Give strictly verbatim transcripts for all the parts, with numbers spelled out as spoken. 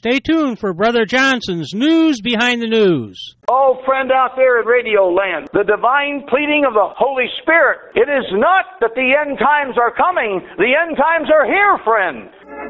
Stay tuned for Brother Johnson's News Behind the News. Oh, friend out there in Radio Land, the divine pleading of the Holy Spirit. It is not that the end times are coming. The end times are here, friend.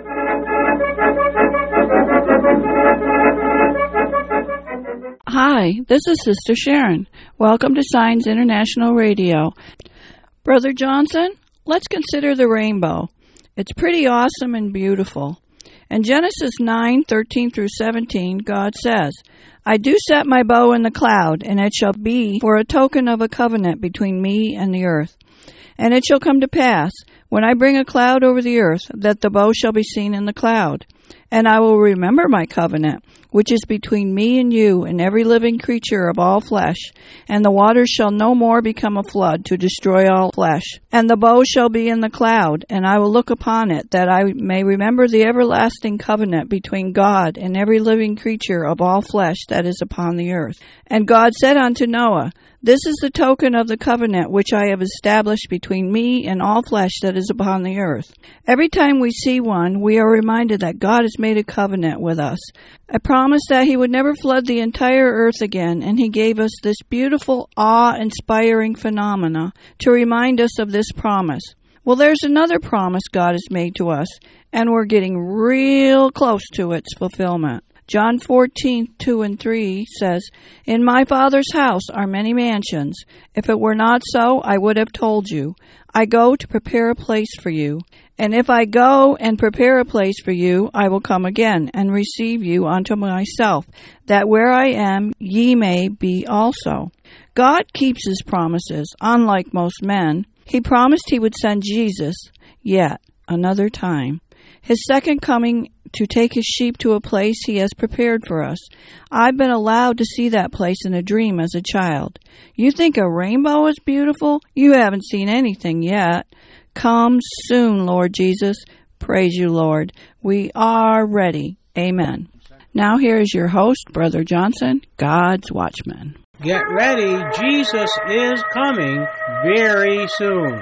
Hi, this is Sister Sharon. Welcome to Signs International Radio. Brother Johnson, let's consider the rainbow. It's pretty awesome and beautiful. In Genesis nine, thirteen through seventeen, God says, I do set my bow in the cloud, and it shall be for a token of a covenant between me and the earth. And it shall come to pass, when I bring a cloud over the earth, that the bow shall be seen in the cloud. And I will remember my covenant, which is between me and you and every living creature of all flesh. And the waters shall no more become a flood to destroy all flesh. And the bow shall be in the cloud, and I will look upon it, that I may remember the everlasting covenant between God and every living creature of all flesh that is upon the earth. And God said unto Noah, This is the token of the covenant which I have established between me and all flesh that is upon the earth. Every time we see one, we are reminded that God has made a covenant with us. I promised that he would never flood the entire earth again, and he gave us this beautiful, awe-inspiring phenomena to remind us of this promise. Well, there's another promise God has made to us, and we're getting real close to its fulfillment. John fourteen, two and three says, In my Father's house are many mansions. If it were not so, I would have told you. I go to prepare a place for you. And if I go and prepare a place for you, I will come again and receive you unto myself, that where I am, ye may be also. God keeps his promises, unlike most men. He promised he would send Jesus, yet another time. His second coming to take his sheep to a place he has prepared for us. I've been allowed to see that place in a dream as a child. You think a rainbow is beautiful? You haven't seen anything yet. Come soon, Lord Jesus. Praise you, Lord. We are ready. Amen. Now here is your host, Brother Johnson, God's Watchman. Get ready. Jesus is coming very soon.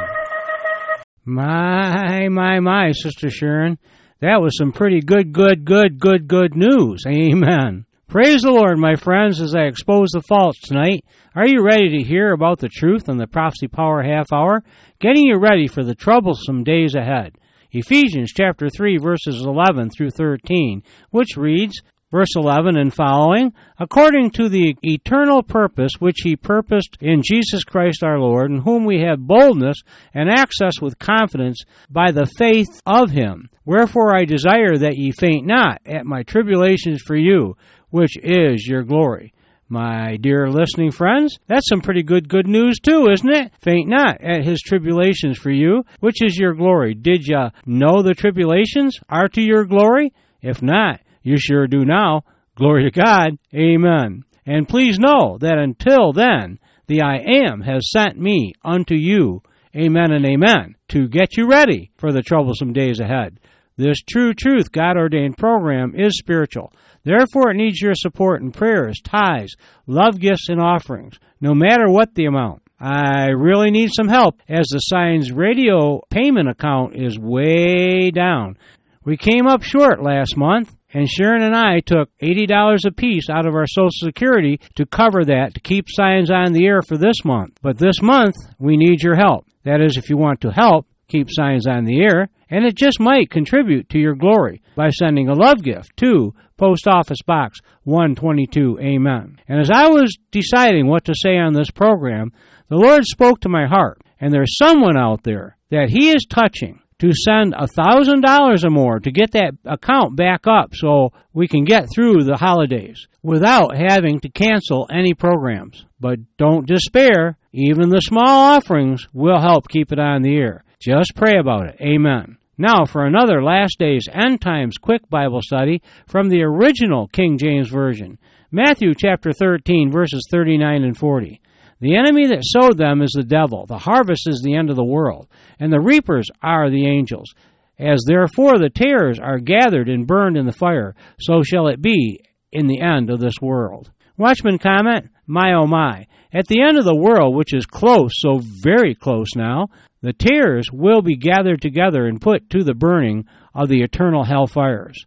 My, my, my, Sister Sharon. That was some pretty good, good, good, good, good news. Amen. Praise the Lord, my friends, as I expose the faults tonight. Are you ready to hear about the truth on the Prophecy Power Half Hour? Getting you ready for the troublesome days ahead. Ephesians chapter three, verses eleven through thirteen, which reads, verse eleven and following, according to the eternal purpose which he purposed in Jesus Christ our Lord, in whom we have boldness and access with confidence by the faith of him. Wherefore I desire that ye faint not at my tribulations for you, which is your glory. My dear listening friends, that's some pretty good good news too, isn't it? Faint not at his tribulations for you, which is your glory. Did you know the tribulations are to your glory? If not, you sure do now. Glory to God. Amen. And please know that until then, the I Am has sent me unto you. Amen and amen. To get you ready for the troublesome days ahead. This true truth God-ordained program is spiritual. Therefore, it needs your support in prayers, tithes, love gifts, and offerings, no matter what the amount. I really need some help as the Signs Radio payment account is way down. We came up short last month, and Sharon and I took eighty dollars apiece out of our Social Security to cover that to keep Signs on the air for this month. But this month, we need your help. That is, if you want to help keep Signs on the air, and it just might contribute to your glory by sending a love gift to Post Office Box one twenty-two. Amen. And as I was deciding what to say on this program, the Lord spoke to my heart, and there's someone out there that he is touching to send one thousand dollars or more to get that account back up so we can get through the holidays without having to cancel any programs. But don't despair. Even the small offerings will help keep it on the air. Just pray about it. Amen. Now for another Last Days End Times quick Bible study from the original King James Version. Matthew chapter thirteen, verses thirty-nine and forty. The enemy that sowed them is the devil. The harvest is the end of the world, and the reapers are the angels. As therefore the tares are gathered and burned in the fire, so shall it be in the end of this world. Watchman comment, my oh my. At the end of the world, which is close, so very close now, the tares will be gathered together and put to the burning of the eternal hell fires.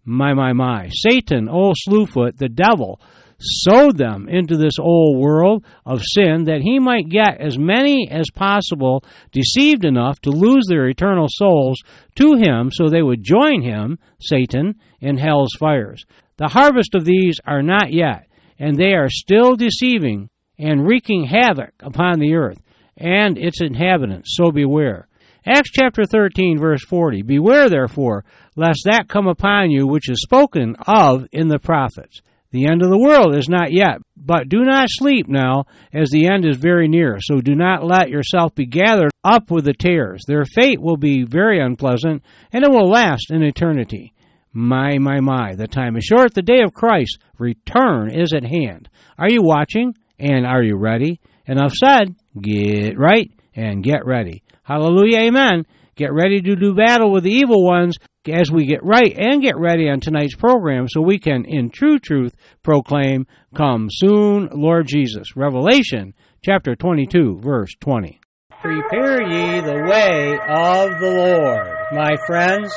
My, my, my. Satan, old Slewfoot, the devil, sowed them into this old world of sin that he might get as many as possible deceived enough to lose their eternal souls to him so they would join him, Satan, in hell's fires. The harvest of these are not yet, and they are still deceiving and wreaking havoc upon the earth and its inhabitants, so beware. Acts chapter thirteen, verse forty, Beware, therefore, lest that come upon you which is spoken of in the prophets. The end of the world is not yet, but do not sleep now, as the end is very near. So do not let yourself be gathered up with the tares. Their fate will be very unpleasant, and it will last an eternity. My, my, my, the time is short. The day of Christ's return is at hand. Are you watching? And are you ready? Enough said. Get right and get ready. Hallelujah, amen. Get ready to do battle with the evil ones as we get right and get ready on tonight's program so we can, in true truth, proclaim, Come soon, Lord Jesus. Revelation chapter twenty-two, verse twenty. Prepare ye the way of the Lord, my friends.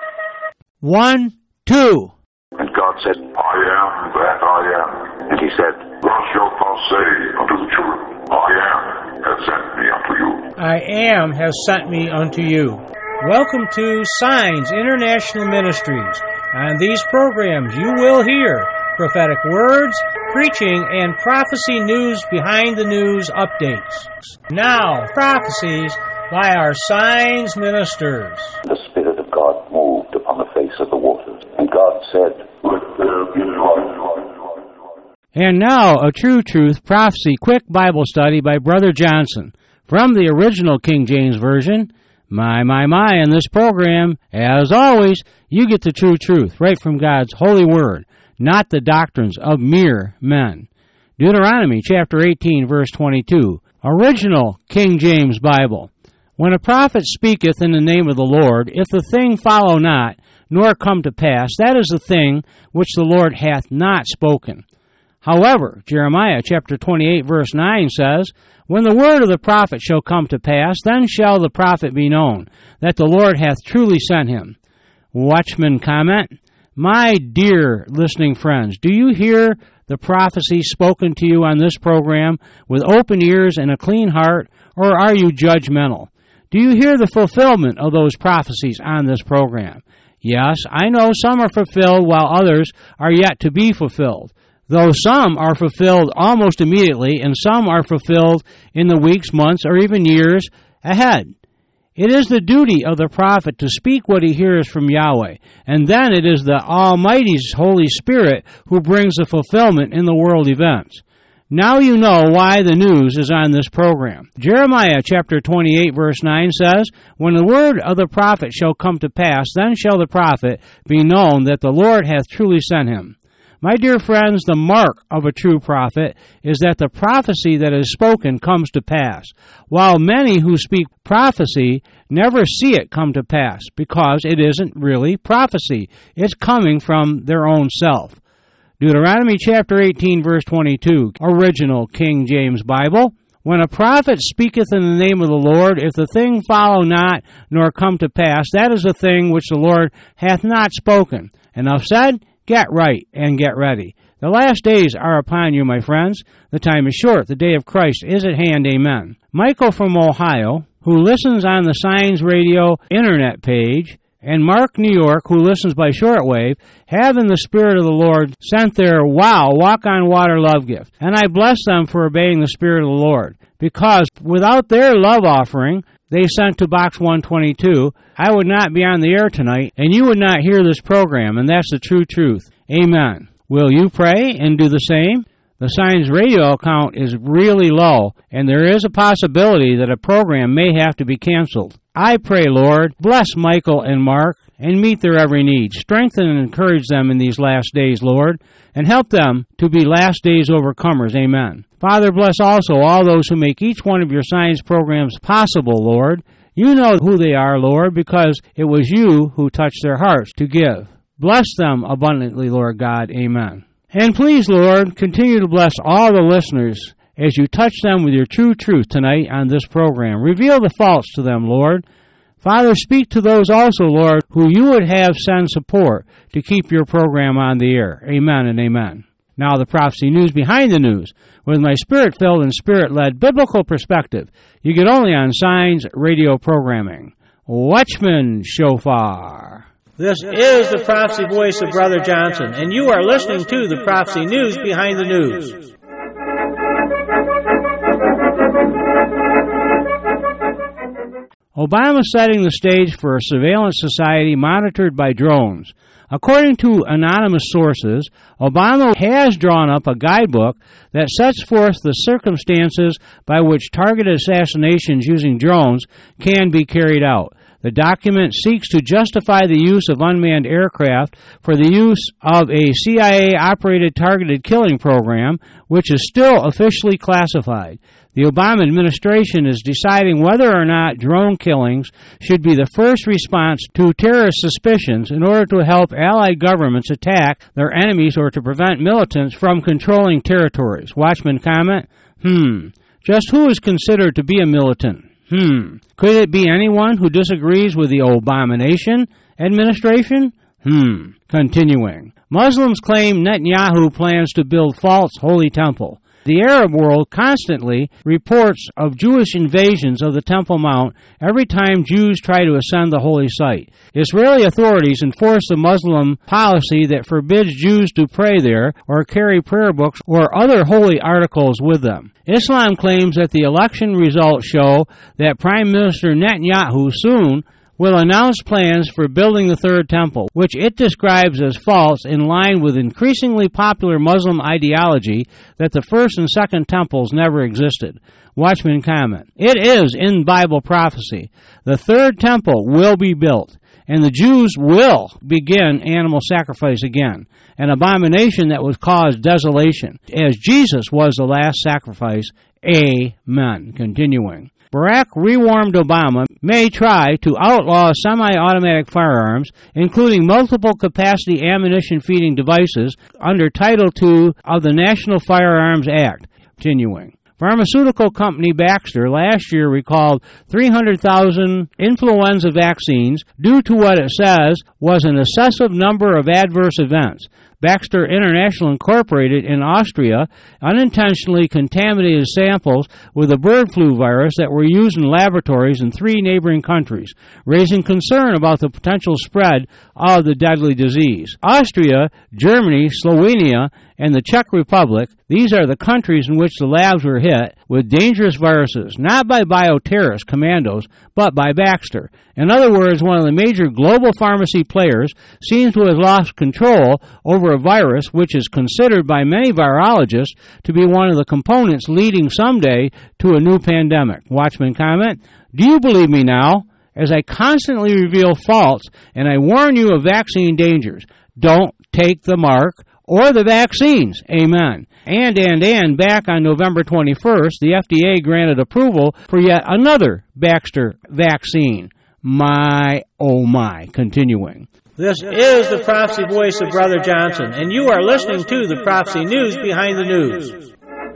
One, two. And God said, I am that I am. And he said, Thus shalt thou say unto the children, I am has sent me unto you. I am has sent me unto you. Welcome to Signs International Ministries. On these programs you will hear prophetic words, preaching, and prophecy news behind the news updates. Now, prophecies by our Signs ministers. The Spirit of God moved upon the face of the waters, and God said, Let there be light. And now, a True Truth Prophecy Quick Bible Study by Brother Johnson. From the original King James Version. My, my, my, in this program, as always, you get the true truth right from God's holy word, not the doctrines of mere men. Deuteronomy chapter eighteen, verse twenty-two, original King James Bible. When a prophet speaketh in the name of the Lord, if the thing follow not, nor come to pass, that is the thing which the Lord hath not spoken. However, Jeremiah chapter twenty-eight, verse nine says, When the word of the prophet shall come to pass, then shall the prophet be known, that the Lord hath truly sent him. Watchman comment, My dear listening friends, do you hear the prophecy spoken to you on this program with open ears and a clean heart, or are you judgmental? Do you hear the fulfillment of those prophecies on this program? Yes, I know some are fulfilled while others are yet to be fulfilled. Though some are fulfilled almost immediately, and some are fulfilled in the weeks, months, or even years ahead. It is the duty of the prophet to speak what he hears from Yahweh, and then it is the Almighty's Holy Spirit who brings the fulfillment in the world events. Now you know why the news is on this program. Jeremiah chapter twenty-eight, verse nine says, When the word of the prophet shall come to pass, then shall the prophet be known that the Lord hath truly sent him. My dear friends, the mark of a true prophet is that the prophecy that is spoken comes to pass, while many who speak prophecy never see it come to pass, because it isn't really prophecy. It's coming from their own self. Deuteronomy chapter eighteen, verse twenty-two, original King James Bible. When a prophet speaketh in the name of the Lord, if the thing follow not, nor come to pass, that is a thing which the Lord hath not spoken. Enough said. Get right and get ready. The last days are upon you, my friends. The time is short. The day of Christ is at hand. Amen. Michael from Ohio, who listens on the Signs Radio internet page, and Mark, New York, who listens by shortwave, have in the Spirit of the Lord sent their wow, walk-on-water love gift. And I bless them for obeying the Spirit of the Lord, because without their love offering they sent to Box one twenty-two, I would not be on the air tonight, and you would not hear this program, and that's the true truth. Amen. Will you pray and do the same? The Signs Radio account is really low, and there is a possibility that a program may have to be canceled. I pray, Lord, bless Michael and Mark, and meet their every need. Strengthen and encourage them in these last days, Lord, and help them to be last days overcomers. Amen. Father, bless also all those who make each one of your Signs programs possible, Lord. You know who they are, Lord, because it was you who touched their hearts to give. Bless them abundantly, Lord God. Amen. And please, Lord, continue to bless all the listeners as you touch them with your true truth tonight on this program. Reveal the faults to them, Lord. Father, speak to those also, Lord, who you would have send support to keep your program on the air. Amen and amen. Now the prophecy news behind the news, with my spirit-filled and spirit-led biblical perspective, you get only on Signs Radio programming. Watchman Shofar. This is the prophecy voice of Brother Johnson, and you are listening to the prophecy news behind the news. Obama setting the stage for a surveillance society monitored by drones. According to anonymous sources, Obama has drawn up a guidebook that sets forth the circumstances by which targeted assassinations using drones can be carried out. The document seeks to justify the use of unmanned aircraft for the use of a C I A-operated targeted killing program, which is still officially classified. The Obama administration is deciding whether or not drone killings should be the first response to terrorist suspicions in order to help allied governments attack their enemies or to prevent militants from controlling territories. Watchman comment, hmm, just who is considered to be a militant? Hmm, could it be anyone who disagrees with the Obamanation administration? Hmm, continuing. Muslims claim Netanyahu plans to build false holy temple. The Arab world constantly reports of Jewish invasions of the Temple Mount every time Jews try to ascend the holy site. Israeli authorities enforce the Muslim policy that forbids Jews to pray there or carry prayer books or other holy articles with them. Islam claims that the election results show that Prime Minister Netanyahu soon will announce plans for building the third temple, which it describes as false in line with increasingly popular Muslim ideology that the first and second temples never existed. Watchman comment, it is in Bible prophecy. The third temple will be built, and the Jews will begin animal sacrifice again, an abomination that would cause desolation, as Jesus was the last sacrifice. Amen. Continuing. Barack rewarmed Obama may try to outlaw semi-automatic firearms, including multiple-capacity ammunition-feeding devices, under Title two of the National Firearms Act. Continuing. Pharmaceutical company Baxter last year recalled three hundred thousand influenza vaccines due to what it says was an excessive number of adverse events. Baxter International Incorporated in Austria unintentionally contaminated samples with a bird flu virus that were used in laboratories in three neighboring countries, raising concern about the potential spread of the deadly disease. Austria, Germany, Slovenia, and the Czech Republic, these are the countries in which the labs were hit with dangerous viruses, not by bioterrorist commandos, but by Baxter. In other words, one of the major global pharmacy players seems to have lost control over a virus which is considered by many virologists to be one of the components leading someday to a new pandemic. Watchman comment, do you believe me now? As I constantly reveal faults and I warn you of vaccine dangers, don't take the mark or the vaccines. Amen. And, and, and, back on November twenty-first, the F D A granted approval for yet another Baxter vaccine. My, oh my. Continuing. This is the prophecy voice of Brother Johnson, and you are listening to the prophecy news behind the news.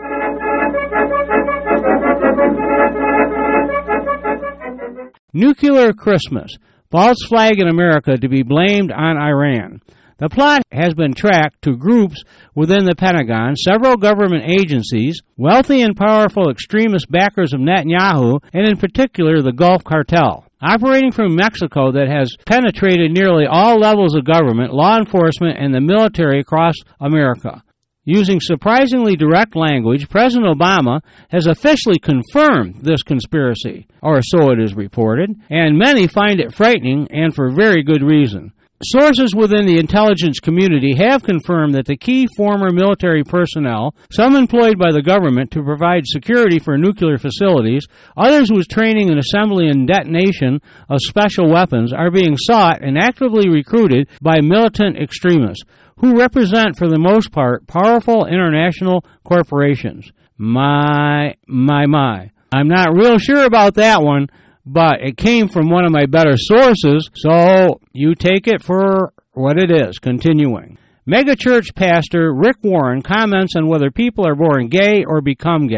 Nuclear Christmas. False flag in America to be blamed on Iran. The plot has been tracked to groups within the Pentagon, several government agencies, wealthy and powerful extremist backers of Netanyahu, and in particular the Gulf Cartel. Operating from Mexico that has penetrated nearly all levels of government, law enforcement, and the military across America. Using surprisingly direct language, President Obama has officially confirmed this conspiracy, or so it is reported, and many find it frightening and for very good reason. Sources within the intelligence community have confirmed that the key former military personnel, some employed by the government to provide security for nuclear facilities, others whose training in assembly and detonation of special weapons, are being sought and actively recruited by militant extremists, who represent, for the most part, powerful international corporations. My, my, my. I'm not real sure about that one, but it came from one of my better sources, so you take it for what it is. Continuing. Megachurch pastor Rick Warren comments on whether people are born gay or become gay.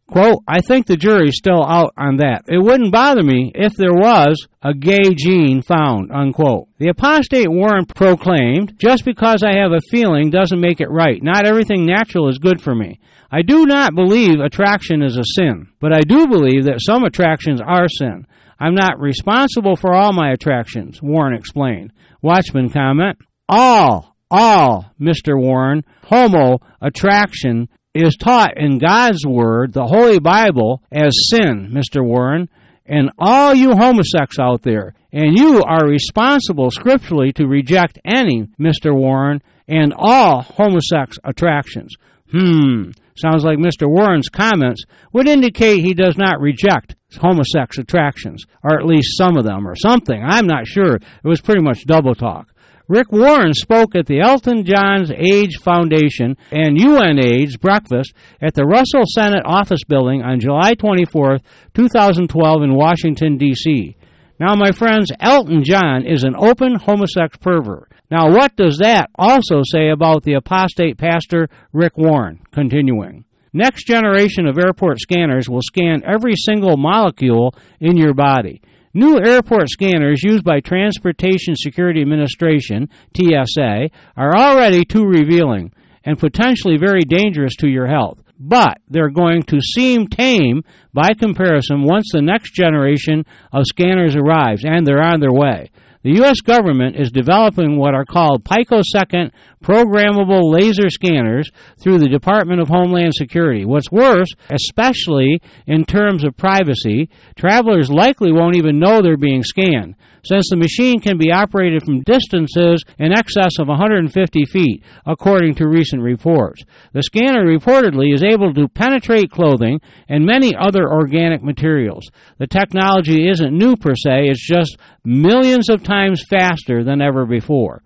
Quote, I think the jury's still out on that. It wouldn't bother me if there was a gay gene found, unquote. The apostate Warren proclaimed, just because I have a feeling doesn't make it right. Not everything natural is good for me. I do not believe attraction is a sin, but I do believe that some attractions are sin. I'm not responsible for all my attractions, Warren explained. Watchman comment, all, all, Mister Warren, homo attraction is taught in God's Word, the Holy Bible, as sin, Mister Warren, and all you homosexuals out there, and you are responsible scripturally to reject any, Mister Warren, and all homosex attractions. Hmm, sounds like Mister Warren's comments would indicate he does not reject homosex attractions, or at least some of them, or something. I'm not sure. It was pretty much double talk. Rick Warren spoke at the Elton John AIDS Foundation and U N AIDS breakfast at the Russell Senate Office Building on July twenty-fourth, twenty twelve in Washington, D C Now, my friends, Elton John is an open homosex pervert. Now, what does that also say about the apostate pastor Rick Warren? Continuing. Next generation of airport scanners will scan every single molecule in your body. New airport scanners used by Transportation Security Administration, T S A, are already too revealing and potentially very dangerous to your health. But they're going to seem tame by comparison once the next generation of scanners arrives, and they're on their way. The U S government is developing what are called picosecond programmable laser scanners through the Department of Homeland Security. What's worse, especially in terms of privacy, travelers likely won't even know they're being scanned, since the machine can be operated from distances in excess of one hundred fifty feet, according to recent reports. The scanner reportedly is able to penetrate clothing and many other organic materials. The technology isn't new per se, it's just millions of times faster than ever before.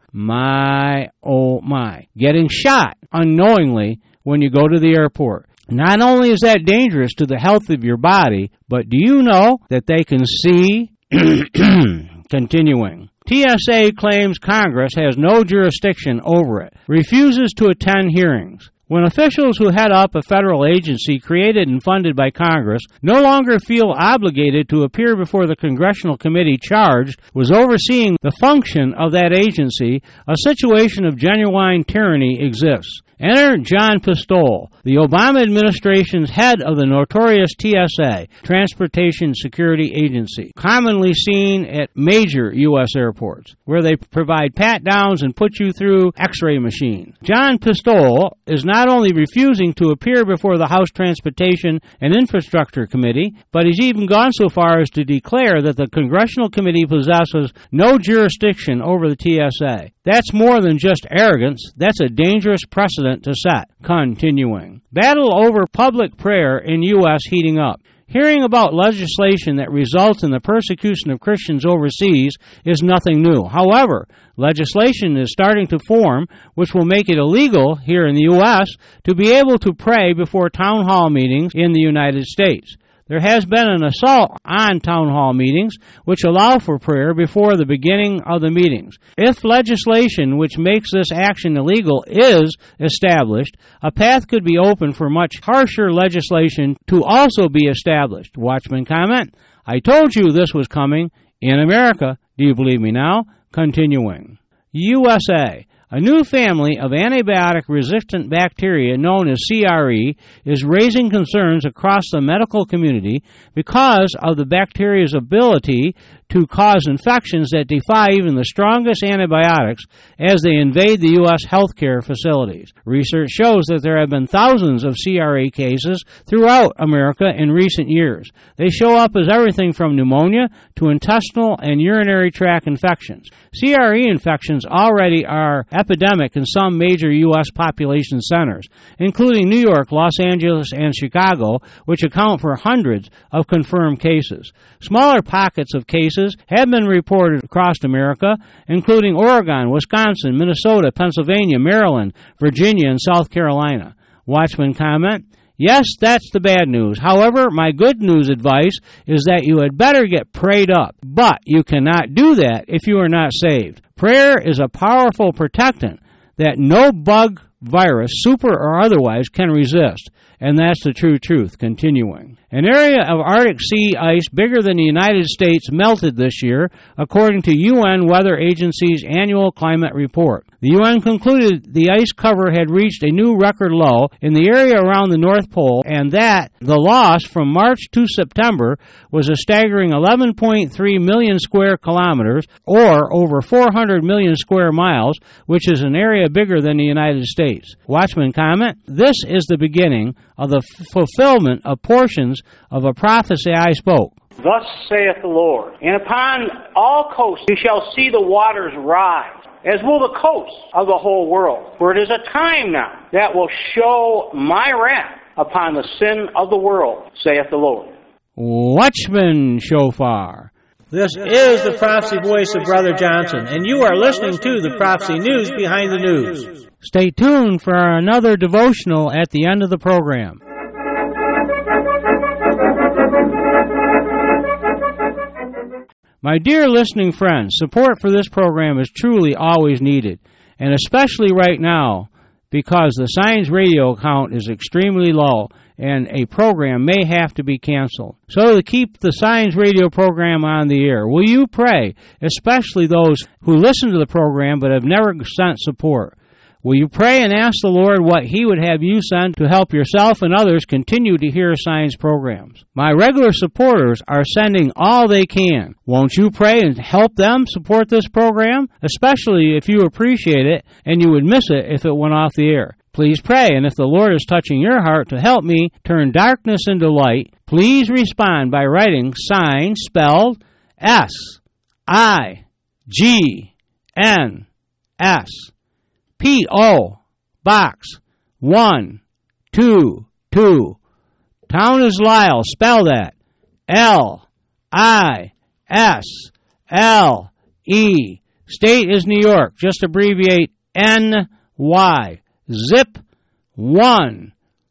My, oh my. Getting shot unknowingly when you go to the airport. Not only is that dangerous to the health of your body, but do you know that they can see? Continuing. T S A claims Congress has no jurisdiction over it, refuses to attend hearings. When officials who head up a federal agency created and funded by Congress no longer feel obligated to appear before the congressional committee charged with overseeing the function of that agency, a situation of genuine tyranny exists. Enter John Pistole, the Obama administration's head of the notorious T S A, Transportation Security Agency, commonly seen at major U S airports, where they provide pat-downs and put you through x-ray machines. John Pistole is not only refusing to appear before the House Transportation and Infrastructure Committee, but he's even gone so far as to declare that the Congressional Committee possesses no jurisdiction over the T S A. That's more than just arrogance. That's a dangerous precedent to set. Continuing. Battle over public prayer in U S heating up. Hearing about legislation that results in the persecution of Christians overseas is nothing new. However, legislation is starting to form which will make it illegal here in the U S to be able to pray before town hall meetings in the United States. There has been an assault on town hall meetings which allow for prayer before the beginning of the meetings. If legislation which makes this action illegal is established, a path could be open for much harsher legislation to also be established. Watchman comment, I told you this was coming in America. Do you believe me now? Continuing. U S A. A new family of antibiotic-resistant bacteria known as C R E is raising concerns across the medical community because of the bacteria's ability to cause infections that defy even the strongest antibiotics as they invade the U S healthcare facilities. Research shows that there have been thousands of C R E cases throughout America in recent years. They show up as everything from pneumonia to intestinal and urinary tract infections. C R E infections already are epidemic in some major U S population centers, including New York, Los Angeles, and Chicago, which account for hundreds of confirmed cases. Smaller pockets of cases have been reported across America, including Oregon, Wisconsin, Minnesota, Pennsylvania, Maryland, Virginia, and South Carolina. Watchman comment, yes, that's the bad news. However, my good news advice is that you had better get prayed up. But you cannot do that if you are not saved. Prayer is a powerful protectant that no bug virus, super or otherwise, can resist. And that's the true truth. Continuing. An area of Arctic sea ice bigger than the United States melted this year, according to U N Weather Agency's annual climate report. The U N concluded the ice cover had reached a new record low in the area around the North Pole, and that the loss from March to September was a staggering eleven point three million square kilometers, or over four hundred million square miles, which is an area bigger than the United States. Watchman comment, this is the beginning of the f- fulfillment of portions of a prophecy I spoke. Thus saith the Lord, and upon all coasts you shall see the waters rise, as will the coasts of the whole world. For it is a time now that will show my wrath upon the sin of the world, saith the Lord. Watchman Shofar. This is the prophecy voice of Brother Johnson, and you are listening to the Prophecy News Behind the News. Stay tuned for another devotional at the end of the program. My dear listening friends, support for this program is truly always needed, and especially right now, because the Signs radio count is extremely low, and a program may have to be canceled. So to keep the Signs radio program on the air, will you pray, especially those who listen to the program but have never sent support? Will you pray and ask the Lord what He would have you send to help yourself and others continue to hear Signs programs? My regular supporters are sending all they can. Won't you pray and help them support this program? Especially if you appreciate it and you would miss it if it went off the air. Please pray, and if the Lord is touching your heart to help me turn darkness into light, please respond by writing Signs spelled S I G N S. P O. Box one two two. Town is Lisle. Spell that. L I S L E. State is New York. Just abbreviate N Y. Zip one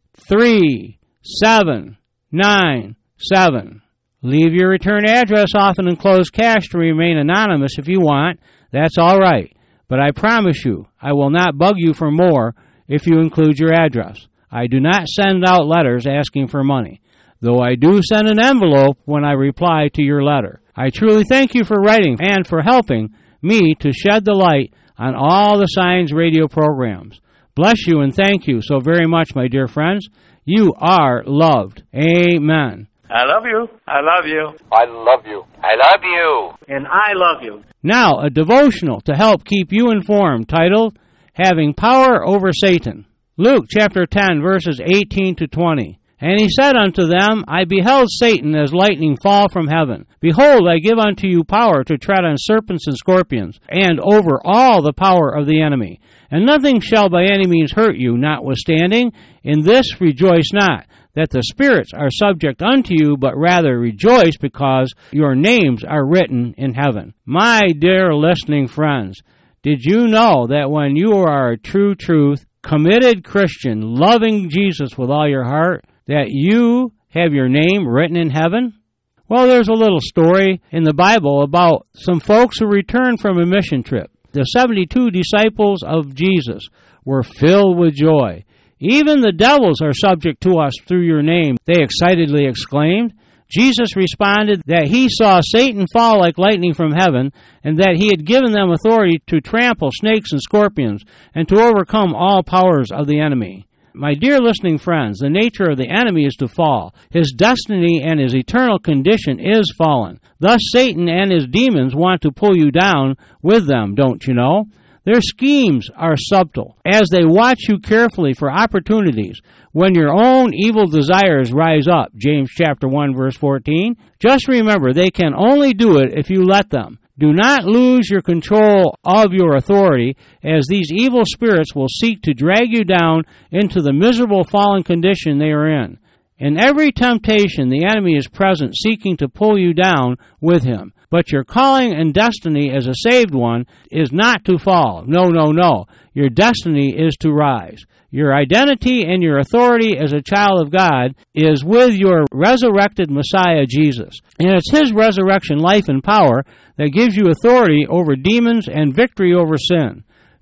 three seven nine seven. Leave your return address off an enclosed cache to remain anonymous if you want. That's all right. But I promise you, I will not bug you for more if you include your address. I do not send out letters asking for money, though I do send an envelope when I reply to your letter. I truly thank you for writing and for helping me to shed the light on all the Signs radio programs. Bless you and thank you so very much, my dear friends. You are loved. Amen. I love you. I love you. I love you. I love you. And I love you. Now, a devotional to help keep you informed, titled, Having Power Over Satan. Luke chapter ten, verses eighteen to twenty. And he said unto them, I beheld Satan as lightning fall from heaven. Behold, I give unto you power to tread on serpents and scorpions, and over all the power of the enemy. And nothing shall by any means hurt you, notwithstanding, in this rejoice not, that the spirits are subject unto you, but rather rejoice because your names are written in heaven. My dear listening friends, did you know that when you are a true truth, committed Christian, loving Jesus with all your heart, that you have your name written in heaven? Well, there's a little story in the Bible about some folks who returned from a mission trip. The seventy-two disciples of Jesus were filled with joy. Even the devils are subject to us through your name, they excitedly exclaimed. Jesus responded that he saw Satan fall like lightning from heaven, and that he had given them authority to trample snakes and scorpions, and to overcome all powers of the enemy. My dear listening friends, the nature of the enemy is to fall. His destiny and his eternal condition is fallen. Thus Satan and his demons want to pull you down with them, don't you know? Their schemes are subtle, as they watch you carefully for opportunities when your own evil desires rise up. James chapter one, verse fourteen. Just remember, they can only do it if you let them. Do not lose your control of your authority, as these evil spirits will seek to drag you down into the miserable fallen condition they are in. In every temptation, the enemy is present, seeking to pull you down with him. But your calling and destiny as a saved one is not to fall. No, no, no. Your destiny is to rise. Your identity and your authority as a child of God is with your resurrected Messiah, Jesus. And it's his resurrection life and power that gives you authority over demons and victory over sin.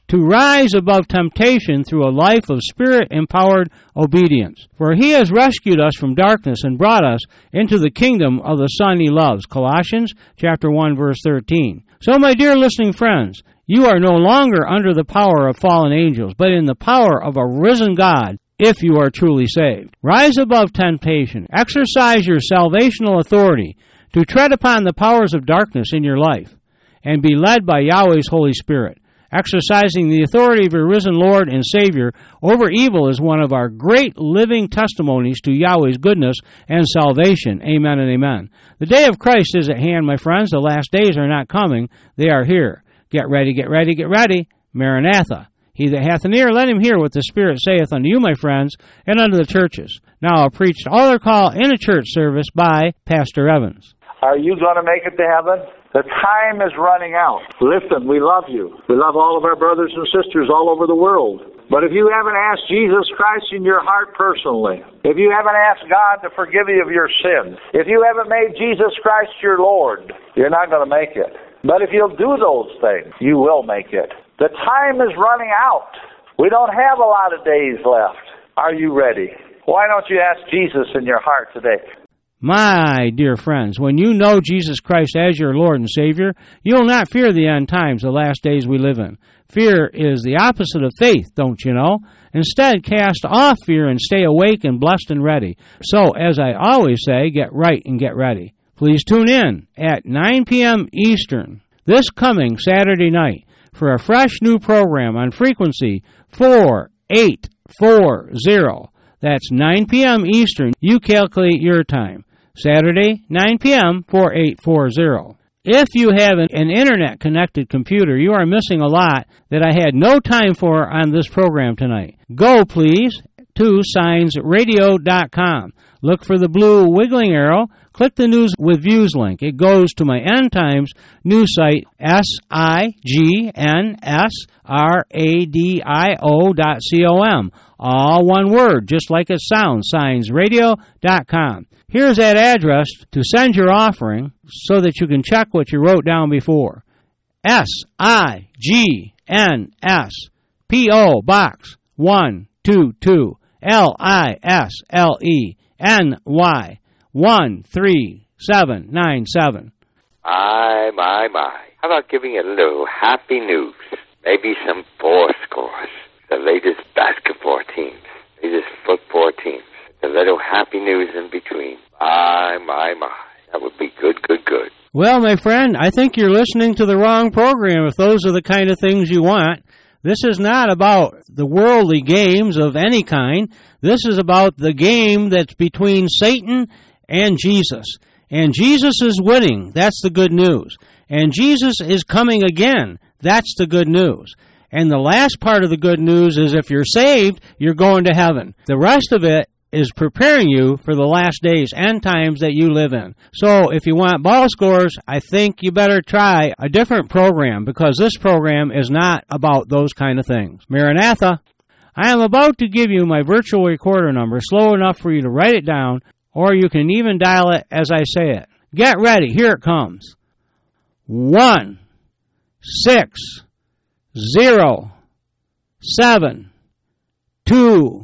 to rise above temptation through a life of Spirit-empowered obedience. For he has rescued us from darkness and brought us into the kingdom of the Son he loves. Colossians chapter one, verse thirteen. So, my dear listening friends, you are no longer under the power of fallen angels, but in the power of a risen God, if you are truly saved. Rise above temptation. Exercise your salvational authority to tread upon the powers of darkness in your life and be led by Yahweh's Holy Spirit. Exercising the authority of your risen Lord and Savior over evil is one of our great living testimonies to Yahweh's goodness and salvation. Amen and amen. The day of Christ is at hand, my friends. The last days are not coming. They are here. Get ready, get ready, get ready. Maranatha. He that hath an ear, let him hear what the Spirit saith unto you, my friends, and unto the churches. Now I'll preach altar call in a church service by Pastor Evans. Are you going to make it to heaven? The time is running out. Listen, we love you. We love all of our brothers and sisters all over the world. But if you haven't asked Jesus Christ in your heart personally, if you haven't asked God to forgive you of your sins, if you haven't made Jesus Christ your Lord, you're not going to make it. But if you'll do those things, you will make it. The time is running out. We don't have a lot of days left. Are you ready? Why don't you ask Jesus in your heart today? My dear friends, when you know Jesus Christ as your Lord and Savior, you'll not fear the end times, the last days we live in. Fear is the opposite of faith, don't you know? Instead, cast off fear and stay awake and blessed and ready. So, as I always say, get right and get ready. Please tune in at nine p.m. Eastern this coming Saturday night for a fresh new program on frequency four eight four zero. That's nine p.m. Eastern. You calculate your time. Saturday, nine p.m., four eight four zero. If you have an, an internet-connected computer, you are missing a lot that I had no time for on this program tonight. Go, please, to signs radio dot com. Look for the blue wiggling arrow. Click the News with Views link. It goes to my End Times news site, S I G N S R A D I O dot com. All one word, just like it sounds, signs radio dot com. Here's that address to send your offering so that you can check what you wrote down before. S I G N S P O Box one two two L I S L E N Y one three seven nine seven. My, my, my. How about giving a little happy news? Maybe some four scores. The latest basketball teams, latest football teams. A little happy news in between. My, my, my. That would be good, good, good. Well, my friend, I think you're listening to the wrong program if those are the kind of things you want. This is not about the worldly games of any kind. This is about the game that's between Satan and Jesus. And Jesus is winning. That's the good news. And Jesus is coming again. That's the good news. And the last part of the good news is if you're saved, you're going to heaven. The rest of it is preparing you for the last days and times that you live in. So if you want ball scores, I think you better try a different program because this program is not about those kind of things. Maranatha. I am about to give you my virtual recorder number slow enough for you to write it down, or you can even dial it as I say it. Get ready. Here it comes. One, six, zero, seven, two,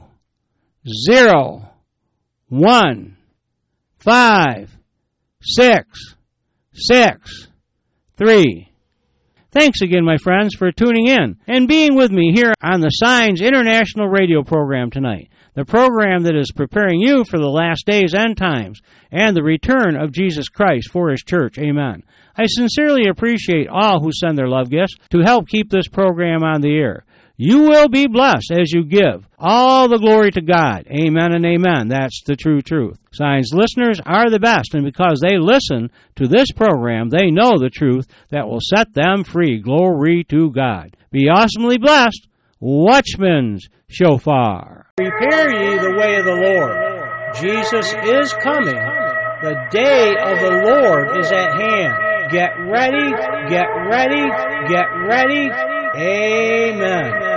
zero, one, five, six, six, three. Thanks again, my friends, for tuning in and being with me here on the Signs International Radio program tonight, the program that is preparing you for the last days and times and the return of Jesus Christ for His church. Amen. I sincerely appreciate all who send their love gifts to help keep this program on the air. You will be blessed as you give. All the glory to God. Amen and amen. That's the true truth. Signs listeners are the best, and because they listen to this program, they know the truth that will set them free. Glory to God. Be awesomely blessed. Watchman's Shofar. Prepare ye the way of the Lord. Jesus is coming. The day of the Lord is at hand. Get ready, get ready, get ready. Amen.